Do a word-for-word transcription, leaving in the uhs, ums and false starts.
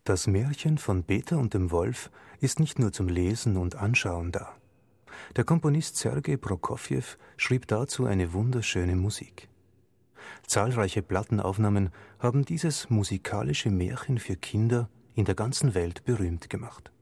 Das Märchen von Peter und dem Wolf ist nicht nur zum Lesen und Anschauen da. Der Komponist Sergei Prokofjew schrieb dazu eine wunderschöne Musik. Zahlreiche Plattenaufnahmen haben dieses musikalische Märchen für Kinder in der ganzen Welt berühmt gemacht.